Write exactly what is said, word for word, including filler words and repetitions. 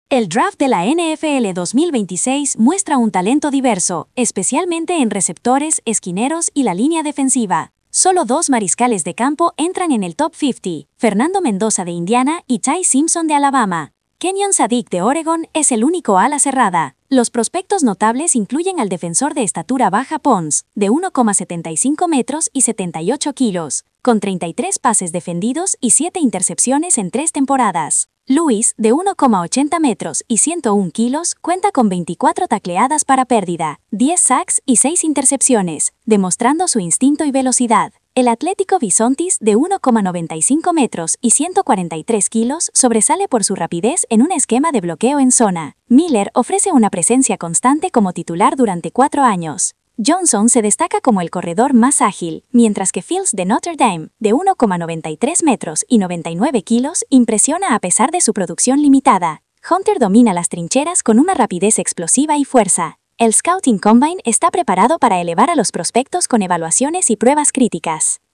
El draft de la N F L dos mil veintiséis muestra un talento diverso, especialmente en receptores, esquineros y la línea defensiva. Solo dos mariscales de campo entran en el top cincuenta, Fernando Mendoza de Indiana y Ty Simpson de Alabama. Kenyon Sadiq de Oregon es el único ala cerrada. Los prospectos notables incluyen al defensor de estatura baja Pons, de uno coma setenta y cinco metros y setenta y ocho kilos, con treinta y tres pases defendidos y siete intercepciones en tres temporadas. Lewis, de uno coma ochenta metros y ciento uno kilos, cuenta con veinticuatro tacleadas para pérdida, diez sacks y seis intercepciones, demostrando su instinto y velocidad. El atlético Bisontis, de uno coma noventa y cinco metros y ciento cuarenta y tres kilos, sobresale por su rapidez en un esquema de bloqueo en zona. Miller ofrece una presencia constante como titular durante cuatro años. Johnson se destaca como el corredor más ágil, mientras que Fields de Notre Dame, de uno coma noventa y tres metros y noventa y nueve kilos, impresiona a pesar de su producción limitada. Hunter domina las trincheras con una rapidez explosiva y fuerza. El Scouting Combine está preparado para elevar a los prospectos con evaluaciones y pruebas críticas.